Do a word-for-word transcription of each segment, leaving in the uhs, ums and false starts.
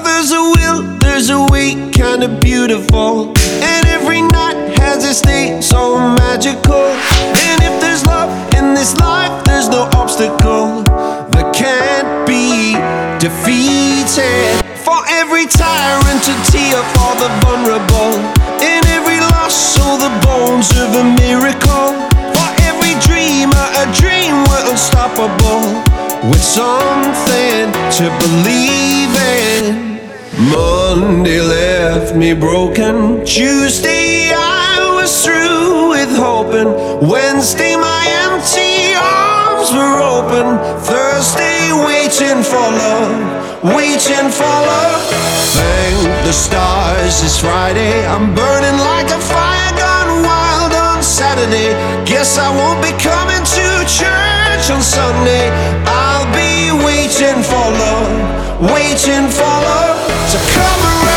there's a will, there's a way, kinda beautiful. And every night has its day, so magical. And if there's love in this life, there's no obstacle that can't be defeated. For every tyrant, a tear for the vulnerable. In every loss, so the bones of a miracle. For every dreamer, a dream we're unstoppable, with something to believe in. Monday left me broken. Tuesday I was through with hoping. Wednesday my empty arms were open. Thursday waiting for love, waiting for love. Thank the stars it's Friday. I'm burning like a fire gone wild on Saturday. Guess I won't be coming to church on Sunday. I'll be waiting for love, waiting for love to come around.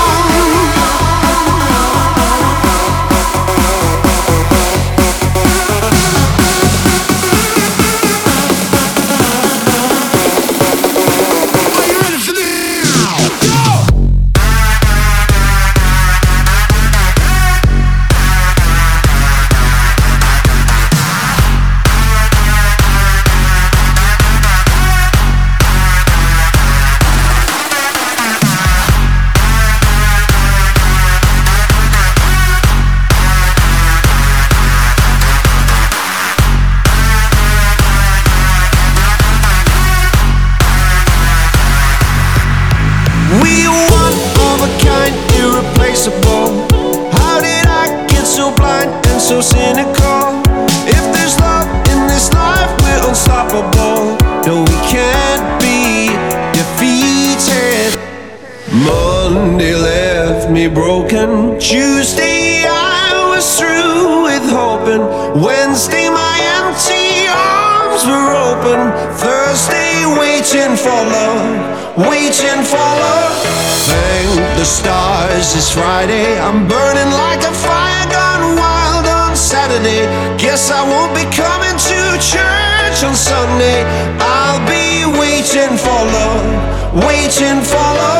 We are one of a kind, irreplaceable. How did I get so blind and so cynical? If there's love in this life, we're unstoppable. No, we can't be defeated. Monday left me broken. Tuesday I was through with hoping. Wednesday my empty arms were open. Thursday waiting for love, waiting for love. Thank the stars it's Friday. I'm burning like a fire gone wild on Saturday. Guess I won't be coming to church on Sunday. I'll be waiting for love, waiting for love.